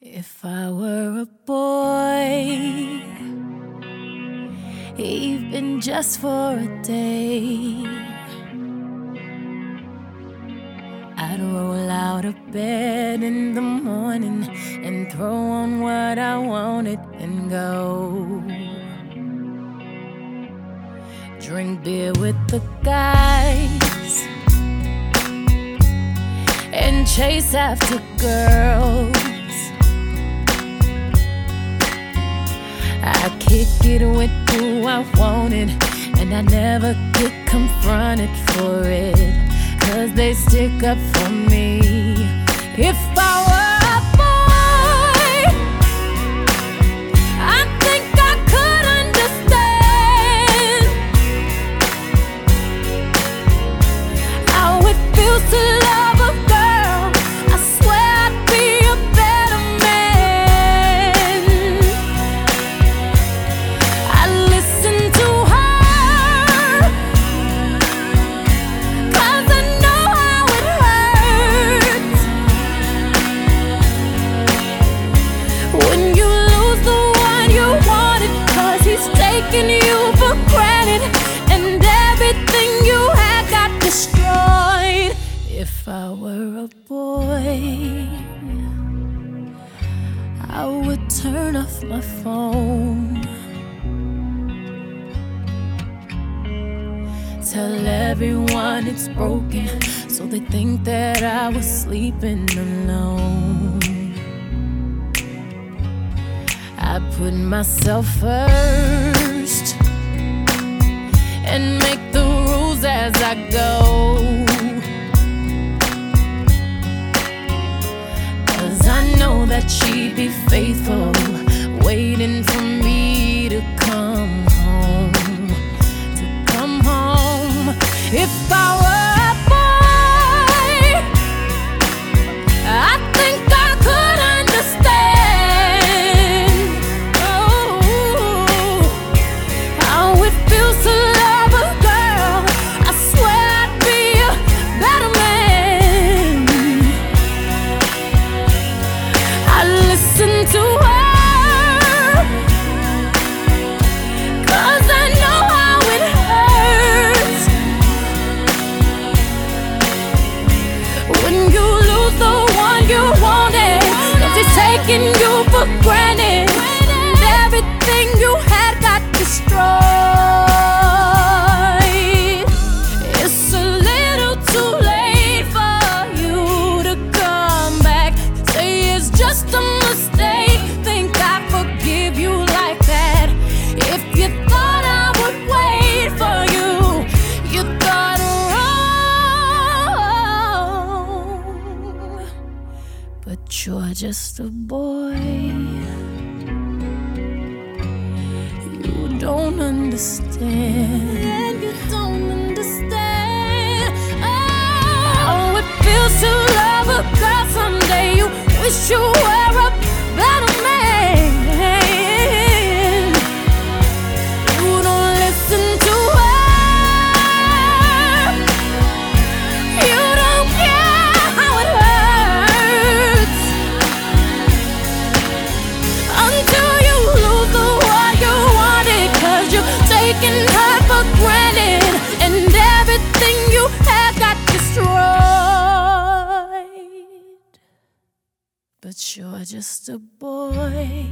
If I were a boy, even just for a day, I'd roll out of bed in the morning and throw on what I wanted and go drink beer with the guys and chase after girls. I kick it with who I wanted, and I never get confronted for it, 'cause they stick up for me. If I were a boy, I think I could understand how it feels to love a girl. I swear I'd be a better man. I listen to her, 'cause I know how it hurts when you lose the one you wanted, 'cause he's taking you for granted and everything you had got destroyed. If I were a boy, I would turn off my phone, tell everyone it's broken, so they think that I was sleeping alone. I put myself first and make the rules as I go, 'cause I know that she'd be faithful, waiting for me to come home, to come home. If I were a boy, I think I could understand how it feels to love a girl. I swear I'd be a better man. I listen to her, 'cause I know how it hurts when you lose the one you wanted, 'cause he's taking you for granted and everything you had got destroyed. It's a little too late for you to come back, say it's just a mistake, think I forgive you like that. If you thought I would wait for you, you thought wrong. But you're just a boy, you don't understand. You don't understand how it feels to love a girl. Someday you wish you were a better man. You don't listen to her, you don't care how it hurts until you lose the one you wanted, 'cause you're taking her for granted and everything you had got destroyed. But you're just a boy,